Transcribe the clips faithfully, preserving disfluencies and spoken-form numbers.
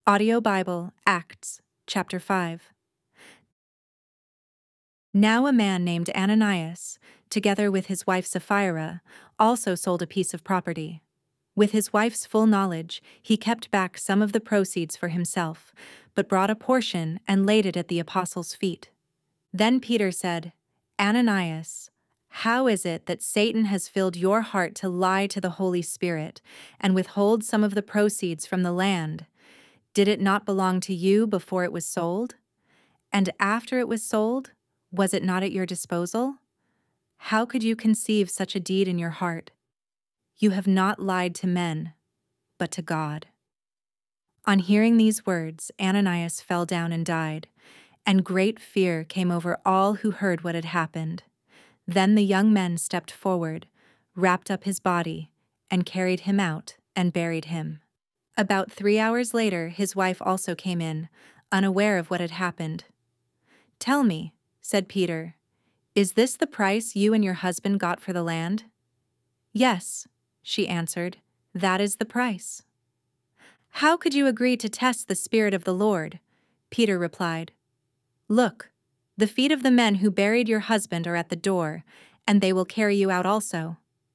Audio Bible, Acts, chapter five. Now a man named Ananias, together with his wife Sapphira, also sold a piece of property. With his wife's full knowledge, he kept back some of the proceeds for himself, but brought a portion and laid it at the apostles' feet. Then Peter said, "Ananias, how is it that Satan has filled your heart to lie to the Holy Spirit and withhold some of the proceeds from the land? Did it not belong to you before it was sold? And after it was sold, was it not at your disposal? How could you conceive such a deed in your heart? You have not lied to men, but to God." On hearing these words, Ananias fell down and died, and great fear came over all who heard what had happened. Then the young men stepped forward, wrapped up his body, and carried him out and buried him. About three hours later, his wife also came in, unaware of what had happened. "Tell me," said Peter, "is this the price you and your husband got for the land?" "Yes," she answered, "that is the price." "How could you agree to test the Spirit of the Lord?" Peter replied. "Look, the feet of the men who buried your husband are at the door, and they will carry you out also."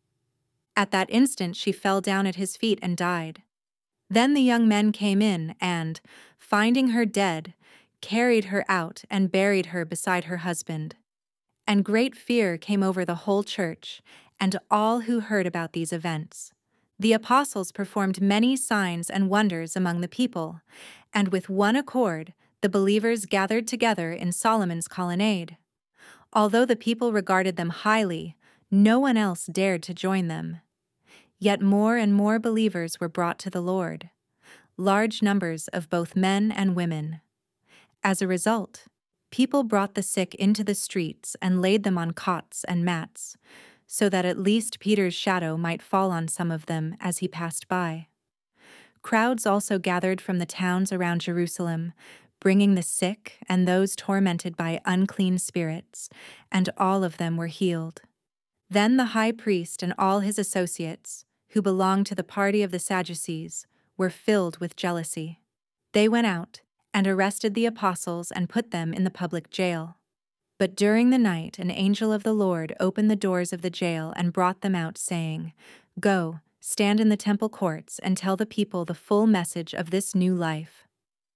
At that instant she fell down at his feet and died. Then the young men came in and, finding her dead, carried her out and buried her beside her husband. And great fear came over the whole church and all who heard about these events. The apostles performed many signs and wonders among the people, and with one accord the believers gathered together in Solomon's colonnade. Although the people regarded them highly, no one else dared to join them. Yet more and more believers were brought to the Lord, large numbers of both men and women. As a result, people brought the sick into the streets and laid them on cots and mats, so that at least Peter's shadow might fall on some of them as he passed by. Crowds also gathered from the towns around Jerusalem, bringing the sick and those tormented by unclean spirits, and all of them were healed. Then the high priest and all his associates, who belonged to the party of the Sadducees, were filled with jealousy. They went out and arrested the apostles and put them in the public jail. But during the night an angel of the Lord opened the doors of the jail and brought them out, saying, "Go, stand in the temple courts and tell the people the full message of this new life."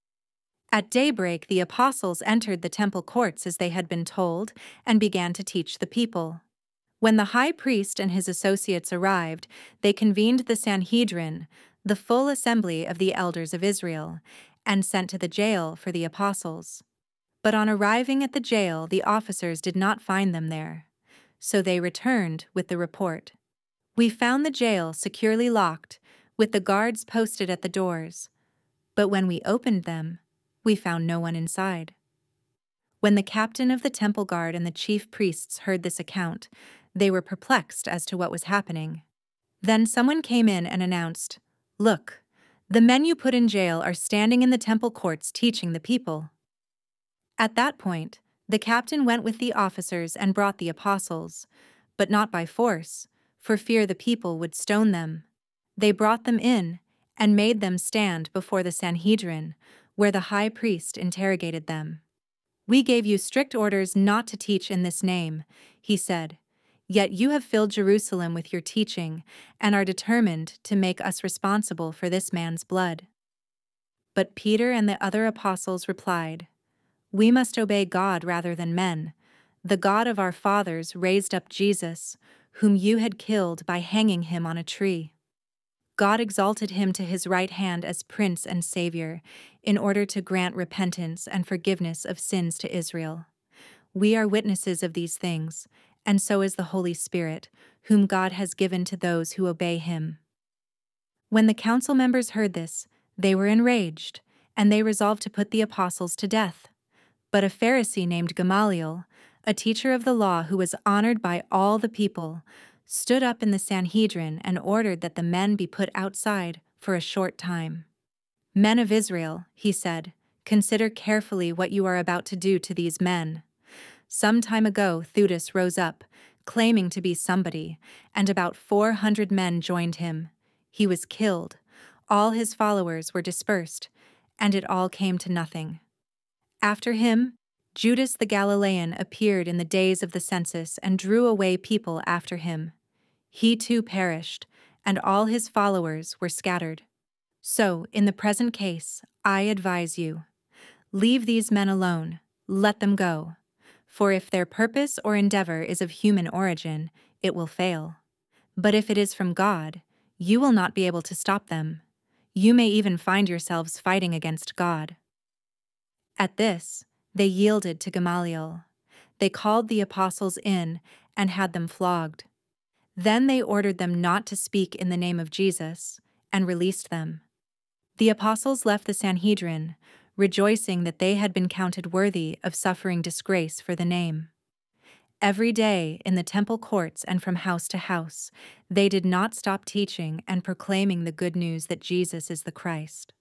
At daybreak the apostles entered the temple courts as they had been told and began to teach the people. When the high priest and his associates arrived, they convened the Sanhedrin, the full assembly of the elders of Israel, and sent to the jail for the apostles. But on arriving at the jail, the officers did not find them there. So they returned with the report, "We found the jail securely locked, with the guards posted at the doors. But when we opened them, we found no one inside." When the captain of the temple guard and the chief priests heard this account, they were perplexed as to what was happening. Then someone came in and announced, "Look, the men you put in jail are standing in the temple courts teaching the people." At that point, the captain went with the officers and brought the apostles, but not by force, for fear the people would stone them. They brought them in and made them stand before the Sanhedrin, where the high priest interrogated them. "We gave you strict orders not to teach in this name," he said. "Yet you have filled Jerusalem with your teaching and are determined to make us responsible for this man's blood." But Peter and the other apostles replied, "We must obey God rather than men. The God of our fathers raised up Jesus, whom you had killed by hanging him on a tree. God exalted him to his right hand as Prince and Savior, in order to grant repentance and forgiveness of sins to Israel. We are witnesses of these things, and so is the Holy Spirit, whom God has given to those who obey him." When the council members heard this, they were enraged, and they resolved to put the apostles to death. But a Pharisee named Gamaliel, a teacher of the law who was honored by all the people, stood up in the Sanhedrin and ordered that the men be put outside for a short time. "Men of Israel," he said, "consider carefully what you are about to do to these men. Some time ago Theudas rose up, claiming to be somebody, and about four hundred men joined him. He was killed, all his followers were dispersed, and it all came to nothing. After him, Judas the Galilean appeared in the days of the census and drew away people after him. He too perished, and all his followers were scattered. So, in the present case, I advise you, leave these men alone, let them go. For if their purpose or endeavor is of human origin, it will fail. But if it is from God, you will not be able to stop them. You may even find yourselves fighting against God." At this, they yielded to Gamaliel. They called the apostles in and had them flogged. Then they ordered them not to speak in the name of Jesus, and released them. The apostles left the Sanhedrin, rejoicing that they had been counted worthy of suffering disgrace for the name. Every day, in the temple courts and from house to house, they did not stop teaching and proclaiming the good news that Jesus is the Christ.